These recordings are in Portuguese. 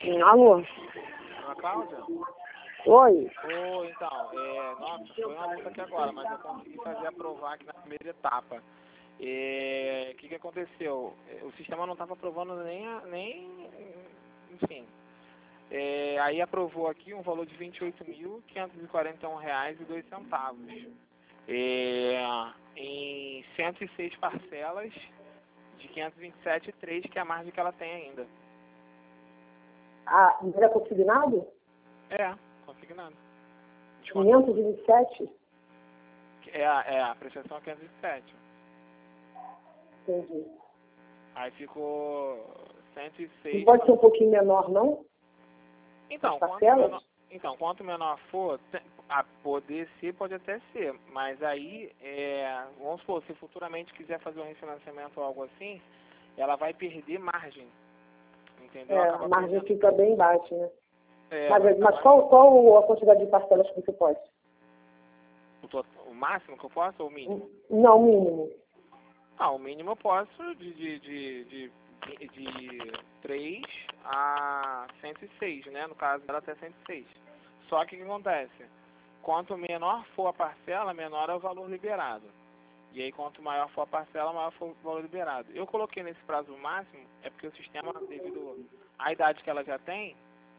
Alô? Ana Cláudia? Oi? Oi, então, nossa, foi uma luta aqui agora, mas eu consegui fazer aprovar aqui na primeira etapa. O que aconteceu? O sistema não estava aprovando enfim. Aí aprovou aqui um valor de R$ 28.541,02. Em 106 parcelas de 527,3, que é a margem que ela tem ainda. Ah, não era consignado? Consignado. 527? A prestação é 507. Entendi. Aí ficou 106. Não pode ser um pouquinho menor, não? Então, as parcelas? Quanto menor for, a poder ser, pode até ser. Mas aí, vamos supor, se futuramente quiser fazer um refinanciamento ou algo assim, ela vai perder margem. Entendeu? A margem fica bem baixa, né? Mas qual qual a quantidade de parcelas que você pode? O máximo que eu posso ou o mínimo? Não, o mínimo. O mínimo eu posso de 3 a 106, né? No caso dela até 106. Só que o que acontece? Quanto menor for a parcela, menor é o valor liberado. E aí quanto maior for a parcela, maior for o valor liberado. Eu coloquei nesse prazo máximo, porque o sistema, devido à idade que ela já tem,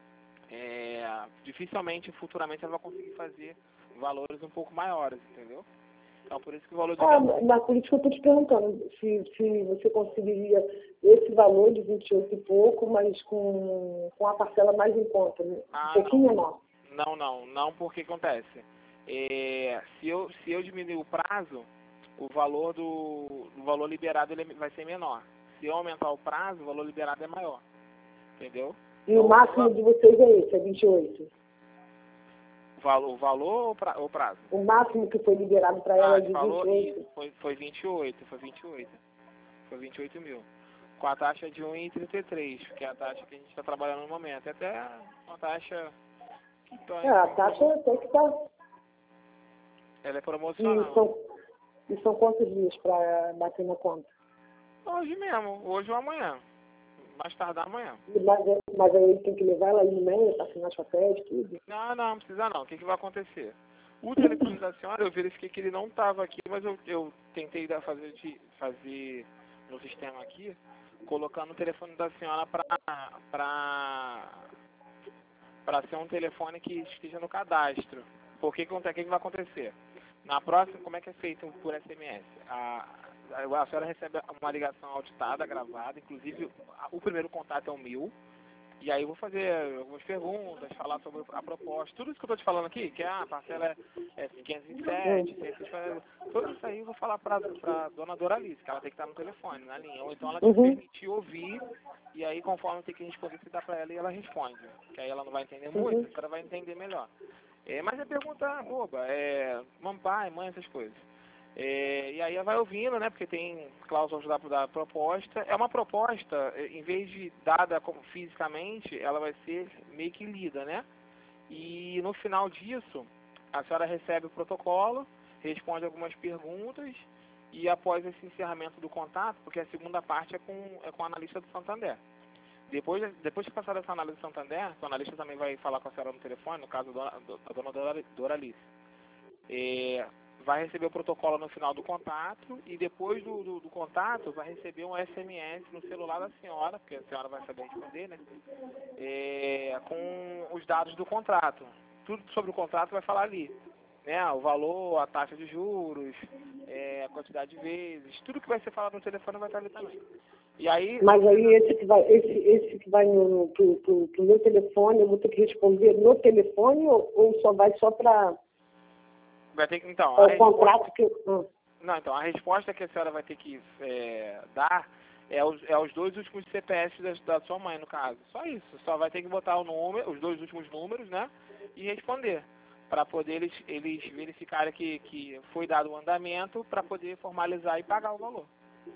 dificilmente, futuramente, ela vai conseguir fazer valores um pouco maiores, entendeu? Então, por isso que o valor de... Na política eu estou te perguntando se você conseguiria esse valor de 28 e pouco, mas com a parcela mais em conta, né? Um pouquinho menor. Não, porque acontece. Se eu diminuir o prazo, o valor valor liberado ele vai ser menor. Se eu aumentar o prazo, o valor liberado é maior. Entendeu? E então, o máximo de vocês é esse, é 28? O valor ou o prazo? O máximo que foi liberado para ela é de 28? Foi 28. Foi 28 mil. Com a taxa de 1,33, que é a taxa que a gente está trabalhando no momento. Até uma taxa... a taxa tem que estar... Ela é promocional. E são quantos dias para bater na conta? Hoje mesmo, hoje ou amanhã. Mais tardar amanhã. Mas aí tem que levar ela em meia para assinar os papéis, tudo? Não precisa não. O que vai acontecer? O telefone da senhora, eu verifiquei que ele não estava aqui, mas eu tentei fazer no sistema aqui, colocando o telefone da senhora para ser um telefone que esteja no cadastro. Porque o que vai acontecer? Na próxima, como é que é feito por SMS? A senhora recebe uma ligação auditada, gravada, inclusive o primeiro contato é o meu, e aí eu vou fazer algumas perguntas, falar sobre a proposta, tudo isso que eu estou te falando aqui, que a parcela é 507, 600, tudo isso aí eu vou falar para a dona Doralice, que ela tem que estar no telefone, na linha, ou então ela te permitir ouvir, e aí conforme tem que responder, você dá para ela e ela responde, que aí ela não vai entender muito, a senhora vai entender melhor. Mas é pergunta boba, pai, mãe, essas coisas. E aí ela vai ouvindo, né, porque tem cláusulas da proposta. É uma proposta, em vez de dada fisicamente, ela vai ser meio que lida, né? E no final disso, a senhora recebe o protocolo, responde algumas perguntas, e após esse encerramento do contato, porque a segunda parte é com o analista do Santander. Depois de passar essa análise do Santander, o analista também vai falar com a senhora no telefone, no caso da dona Doralice. Vai receber o protocolo no final do contato e depois do contato vai receber um SMS no celular da senhora, porque a senhora vai saber responder, né? Com os dados do contrato. Tudo sobre o contrato vai falar ali, né? O valor, a taxa de juros, a quantidade de vezes, tudo que vai ser falado no telefone vai estar ali também. E aí, mas aí esse que vai pro meu telefone, eu vou ter que responder no telefone ou só vai só para... Vai ter que, então, o contrato que... Não, então, a resposta que a senhora vai ter que dar é os dois últimos CPFs da sua mãe, no caso. Só isso. Só vai ter que botar os dois últimos números, né? E responder. Para poder eles verificarem que foi dado o andamento para poder formalizar e pagar o valor.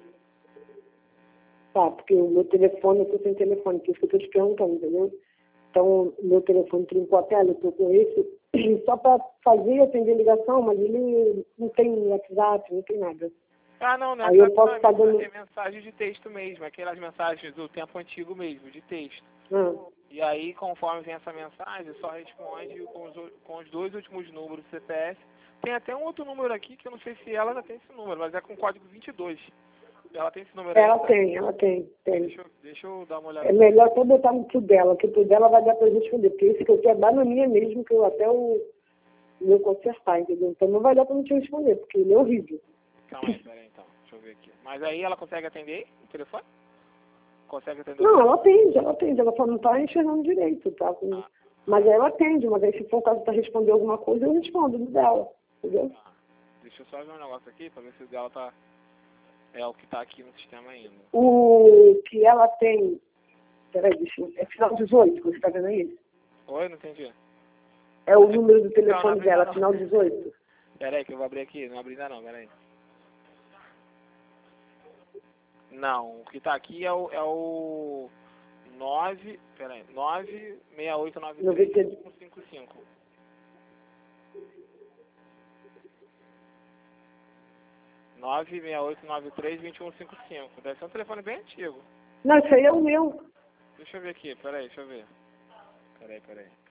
Tá, porque o meu telefone, eu estou sem telefone, por isso que eu estou te perguntando, entendeu? Então, meu telefone trincou a tela, eu estou com esse... Só para fazer e atender ligação, mas ele não tem WhatsApp, não tem nada. Não, aí eu posso é mensagem de texto mesmo, aquelas mensagens do tempo antigo mesmo, de texto. E aí, conforme vem essa mensagem, só responde com os 2 últimos números do CPF. Tem até um outro número aqui, que eu não sei se ela já tem esse número, mas é com código 22. Ela tem esse número aí? Ela tem. Deixa eu dar uma olhada. É melhor até botar no tudo dela, que o tudo dela vai dar pra responder, porque esse que eu quero é bananinha mesmo, que eu até o meu consertar, entendeu? Então não vai dar pra não te responder, porque ele é horrível. Calma aí, peraí então, deixa eu ver aqui. Mas aí ela consegue atender o telefone? Consegue atender? Não, ela atende, ela só não tá enxergando direito, tá? Mas aí ela atende, mas aí se for o caso pra responder alguma coisa, eu respondo no dela, entendeu? Deixa eu só ver um negócio aqui, pra ver se o dela tá... É o que tá aqui no sistema ainda. O que ela tem... Peraí, é final 18, você tá vendo aí? Oi, não entendi. É o número do telefone dela, final 18. Peraí, que eu vou abrir aqui. Não abri ainda não, peraí. Não, o que tá aqui é o 9... Peraí, 96893-155. 96893-2155. Deve ser um telefone bem antigo. Não, isso aí é o meu. Deixa eu ver aqui, peraí, deixa eu ver. Peraí.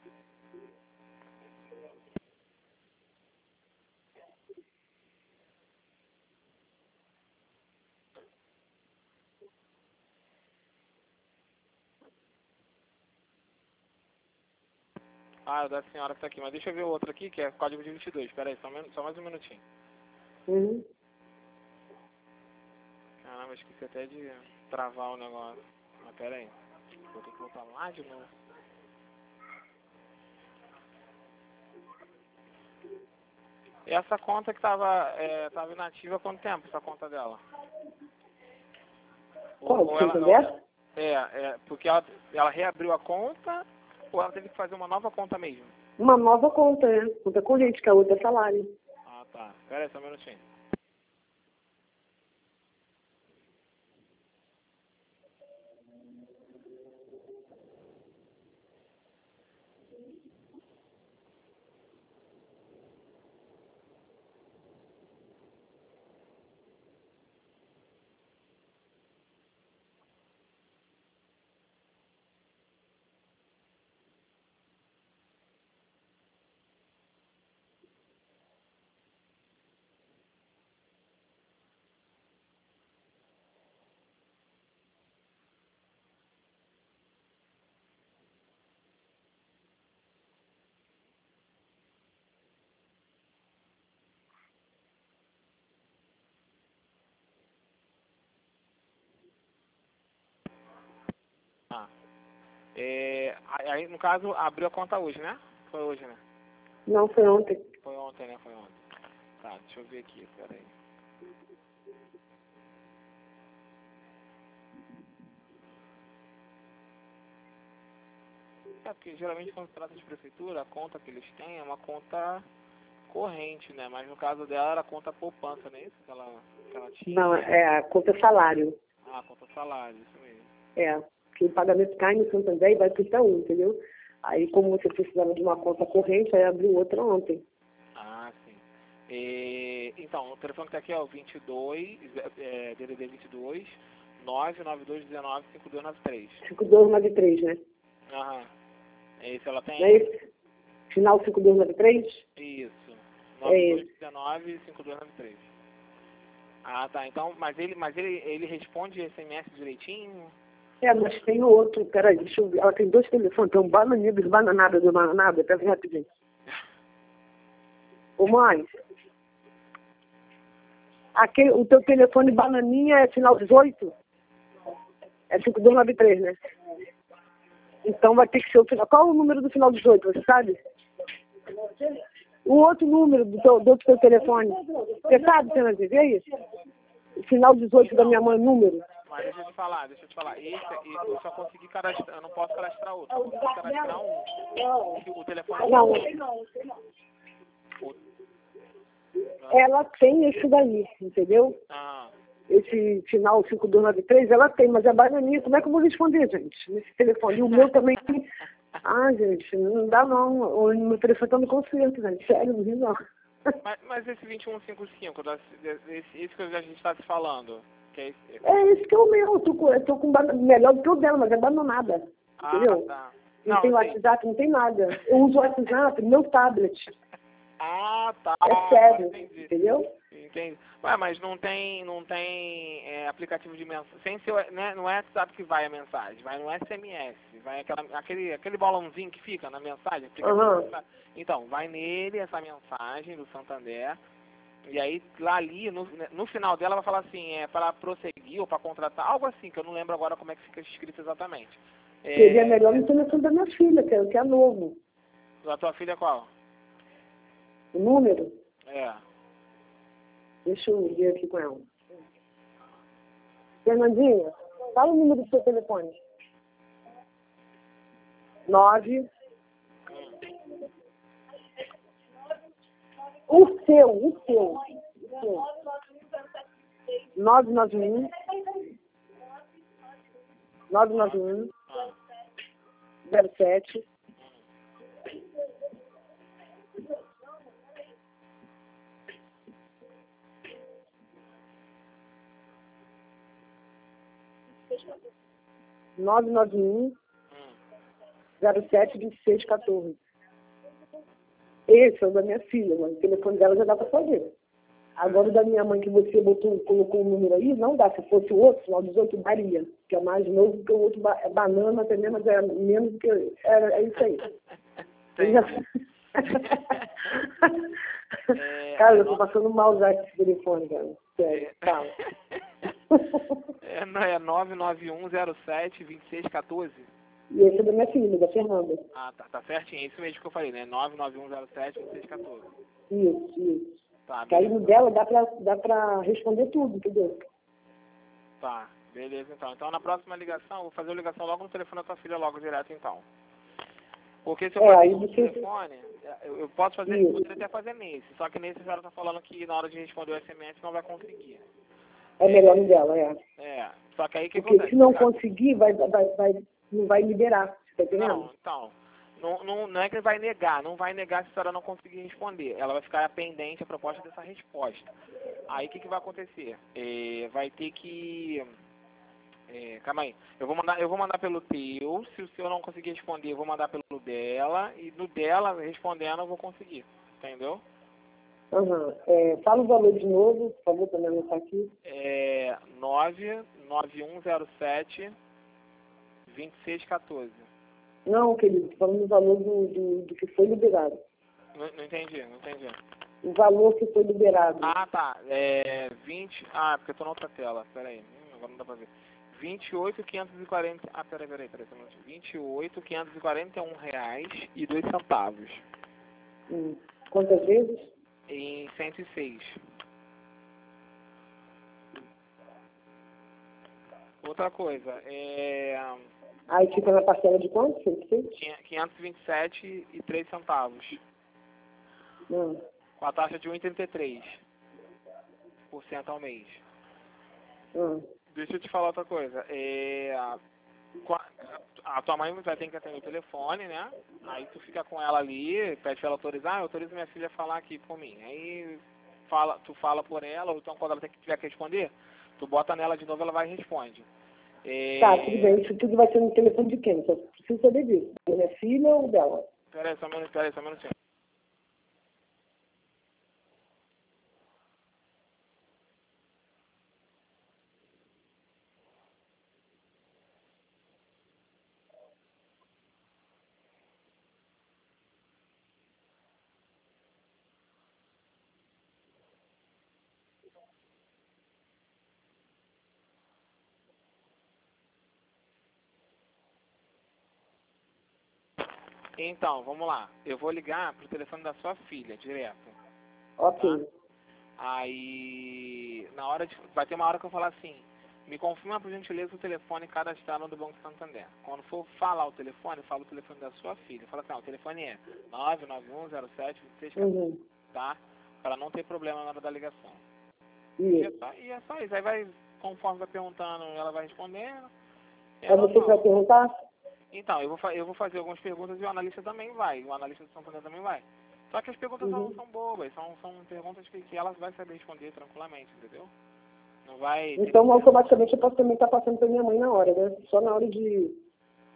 Ah, é o da senhora que tá aqui. Mas deixa eu ver o outro aqui, que é código de 22. Peraí, só mais um minutinho. Uhum. Caramba, esqueci até de travar o negócio. Mas peraí. Vou ter que voltar lá de novo. E essa conta que tava inativa há quanto tempo, essa conta dela? Qual? Santander? Porque ela reabriu a conta ou ela teve que fazer uma nova conta mesmo? Uma nova conta, né? Conta corrente, que a outra é salário. Ah, tá. Pera aí, só um minutinho. Ah. Aí, no caso, abriu a conta hoje, né? Foi hoje, né? Não, foi ontem. Foi ontem, né? Foi ontem. Tá, deixa eu ver aqui, peraí. Porque geralmente quando se trata de prefeitura, a conta que eles têm é uma conta corrente, né? Mas no caso dela era a conta poupança, não é isso que ela tinha? Não, é a conta salário. Ah, conta salário, isso mesmo. Que o pagamento cai no Santander e vai para o Itaú, entendeu? Aí, como você precisava de uma conta corrente, aí abriu outra ontem. Ah, sim. Então, o telefone que tá aqui é o 22, DDD 22, 99219 5293. 5293, né? Aham. Esse ela tem? Não é esse? Final 5293? Isso. É esse. 9219 5293. Ah, tá. Então, mas ele responde SMS direitinho? Mas tem outro, peraí, deixa eu ver. Ela tem 2 telefones, tem um bananinho dos bananada, pera aí rapidinho. Ô mãe, o teu telefone bananinha é final 18? É 5293, né? Então vai ter que ser o final. Qual é o número do final 18, você sabe? O outro número do outro teu telefone. Você sabe, Fernanda, é isso? O final 18 da minha mãe, número. Mas deixa eu te falar. Esse eu só consegui cadastrar, eu não posso cadastrar outro. Eu consegui cadastrar um. O telefone... Não. Ela tem esse daí, entendeu? Ah. Esse final 5293, ela tem, mas é bananinha. Como é que eu vou responder, gente? Nesse telefone. E o meu também tem. Ah, gente, não dá não. O meu telefone tá no concerto, gente. Sério, não ri não. Mas esse 2155, esse que a gente está se falando, que é esse? Esse que é o meu. Eu tô com melhor do que o dela, mas é bananada. Entendeu? Tá. Não tem WhatsApp, não tem nada. Eu uso o WhatsApp no meu tablet. Ah, tá. É sério, entendeu? Entendi. Ué, mas não tem aplicativo de mensagem. Sem ser, né, não é WhatsApp que vai a mensagem, vai no SMS. Vai aquele balãozinho que fica na mensagem. Então, vai nele essa mensagem do Santander. E aí, lá ali, no final dela, vai falar assim, para prosseguir ou para contratar, algo assim, que eu não lembro agora como é que fica escrito exatamente. Seria melhor no telefone da minha filha, que é novo. Da tua filha qual? O número? É. Deixa eu ver aqui com ela. Fernandinha, fala o número do seu telefone. 9. O seu. 991 07 991 072614. Esse é o da minha filha, mas o telefone dela já dá para fazer. Agora o da minha mãe que você colocou o número aí, não dá. Se fosse o outro, final 18 daria. Que é mais novo que o outro, é banana também, mas é menos do que... É isso aí. Cara, eu tô passando mal já com esse telefone, cara. Sério, calma. É 991072614. E esse é da minha filha, da Fernanda. Ah, tá certinho. É isso mesmo que eu falei, né? 991072614. Isso. Tá, aí no dela dá pra responder tudo, entendeu? Tá, beleza então. Então na próxima ligação, eu vou fazer a ligação logo no telefone da tua filha, logo direto então. Porque se eu fazer no telefone, eu posso fazer, poderia até fazer nesse, só que nesse a senhora tá falando que na hora de responder o SMS não vai conseguir. É melhor no dela, Só que aí que porque acontece? Se não conseguir, não vai liberar, tá entendendo? Não, então. Não é que vai negar, não vai negar se a senhora não conseguir responder. Ela vai ficar pendente a proposta dessa resposta. Aí o que vai acontecer? Vai ter que... calma aí. Eu vou mandar pelo teu. Se o seu não conseguir responder, eu vou mandar pelo dela. E no dela, respondendo, eu vou conseguir. Entendeu? Fala o valor de novo, por favor, para me anotar aqui. 99107 2614. Não, querido, falando o valor do que foi liberado. Não entendi. O valor que foi liberado. Ah, tá. 20... Ah, porque eu tô na outra tela. Peraí. Agora não dá pra ver. 28.540... Ah, peraí. 28.541 reais e 2 centavos. Quantas vezes? Em 106. Outra coisa. Aí fica na parcela de quanto? 527 e 3 centavos. Com a taxa de 1,33% ao mês. Deixa eu te falar outra coisa. A tua mãe vai ter que atender o telefone, né? Aí tu fica com ela ali, pede pra ela autorizar, eu autorizo minha filha a falar aqui por mim. Aí tu fala por ela, ou então quando ela tiver que responder, tu bota nela de novo, ela vai e responde. Tá, tudo bem. Isso tudo vai ser no telefone de quem? Só preciso saber disso. Da minha filha ou dela? Peraí, só um minuto. Então, vamos lá. Eu vou ligar pro telefone da sua filha, direto. Ok. Tá? Aí, vai ter uma hora que eu falar assim, me confirma por gentileza o telefone cadastrado do Banco Santander. Quando for falar o telefone, fala o telefone da sua filha. Fala assim, o telefone é 991072614, tá? Para não ter problema na hora da ligação. E é só isso. Aí vai, conforme vai perguntando, ela vai respondendo. É você que vai perguntar? Então, eu vou fazer algumas perguntas e o analista também vai. O analista do Santander também vai. Só que as perguntas não são bobas, são perguntas que ela vai saber responder tranquilamente, entendeu? Não vai... Então, automaticamente, eu posso também estar passando para minha mãe na hora, né? Só na hora de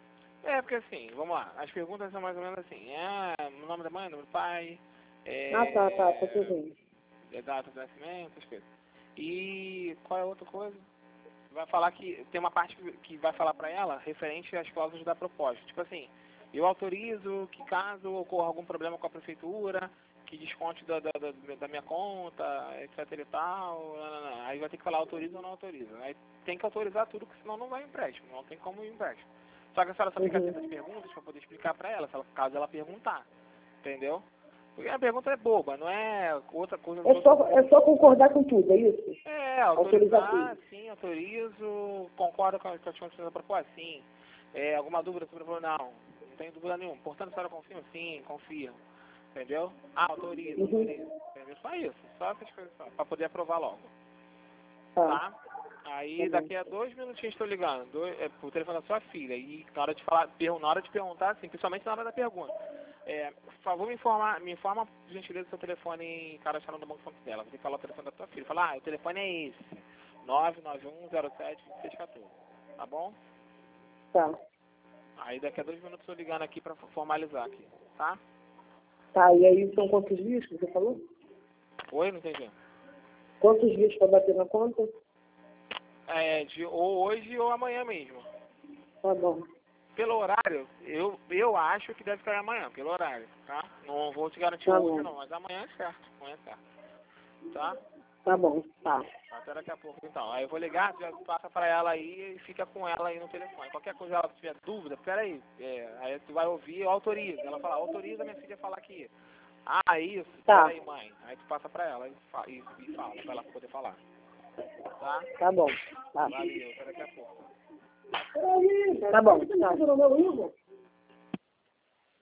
É, porque assim, vamos lá, as perguntas são mais ou menos assim, o nome da mãe, nome do pai, Tá tudo bem. data de nascimento, essas coisas. E qual é a outra coisa? Vai falar que, tem uma parte que vai falar pra ela referente às cláusulas da proposta. Tipo assim, eu autorizo que caso ocorra algum problema com a prefeitura, que desconte da minha conta, etc e tal, aí vai ter que falar autoriza ou não autoriza. Aí tem que autorizar tudo, porque senão não vai empréstimo, não tem como ir empréstimo. Só que a senhora só fica atenta às perguntas para poder explicar para ela, caso ela perguntar, entendeu? Porque a pergunta é boba, não é outra coisa. É só concordar com tudo, é isso? Autorizar, sim, autorizo, concordo com a continuação da proposta, sim. Alguma dúvida sobre o não tenho dúvida nenhuma. Portanto, a senhora confirma? Sim, confirmo. Entendeu? Autoriza. Entendeu? Só isso, só essas coisas, para poder aprovar logo. Tá? Aí daqui a 2 minutinhos estou ligando, pro telefone da sua filha. E na hora de falar, na hora de perguntar, assim, principalmente na hora da pergunta. Por favor, me informa, por gentileza, seu telefone cadastrado no Banco Fonte dela. Vou ter que falar o telefone da tua filha. Falar, o telefone é esse. 991072614. Tá bom? Tá. Aí daqui a 2 minutos estou ligando aqui para formalizar aqui, tá? Tá, e aí são quantos dias que você falou? Oi, não entendi. Quantos dias para bater na conta? Ou hoje ou amanhã mesmo. Tá bom. Pelo horário, eu acho que deve cair amanhã, pelo horário, tá? Não vou te garantir hoje não, mas amanhã é certo, tá? Tá bom, tá. Até daqui a pouco então. Aí eu vou ligar, já passa pra ela aí e fica com ela aí no telefone. Qualquer coisa ela tiver dúvida, peraí, aí tu vai ouvir, eu autorizo. Ela fala, autoriza minha filha a falar aqui. Ah, isso, Tá. peraí mãe. Aí tu passa pra ela e fala, pra ela poder falar. Tá? Tá bom. Tá. Valeu, até daqui a pouco. Tá bom. Tá.